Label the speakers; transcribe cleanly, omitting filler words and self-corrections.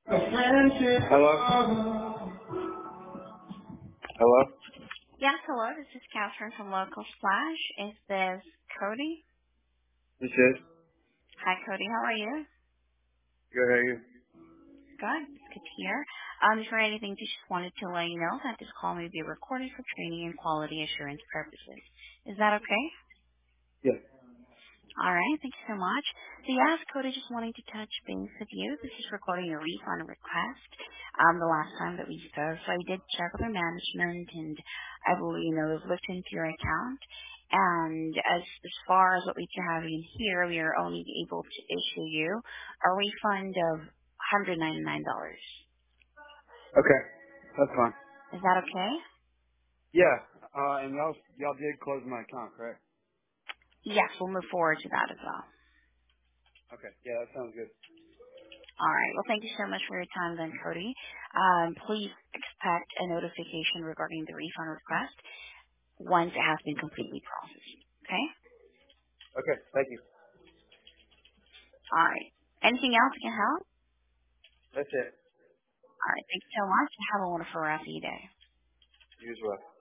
Speaker 1: Hello? Hello?
Speaker 2: Yes, hello. This is Catherine from Local Splash. Is this Cody?
Speaker 1: This is?
Speaker 2: Hi, Cody. How are you?
Speaker 1: Good, how are you?
Speaker 2: Good. It's good to hear. Before anything, just wanted to let you know that this call may be recorded for training and quality assurance purposes. Is that okay?
Speaker 1: Yeah.
Speaker 2: All right. Thank you so much. So yes, Cody, just wanting to touch base with you. This is regarding your refund request. The last time that we spoke, so I did check with our management, and I believe we've looked into your account. And as far as what we can have in here, we are only able to issue you a refund of $199.
Speaker 1: Okay. That's fine.
Speaker 2: Is that okay?
Speaker 1: Yeah. And y'all did close my account, correct?
Speaker 2: Yes, we'll move forward to that as well.
Speaker 1: Okay. Yeah, that sounds good.
Speaker 2: All right. Well, thank you so much for your time then, Cody. Please expect a notification regarding the refund request once it has been completely processed. Okay?
Speaker 1: Okay. Thank you.
Speaker 2: All right. Anything else I can help?
Speaker 1: That's it.
Speaker 2: All right. Thank you so much. Have a wonderful rest of your day.
Speaker 1: You as well.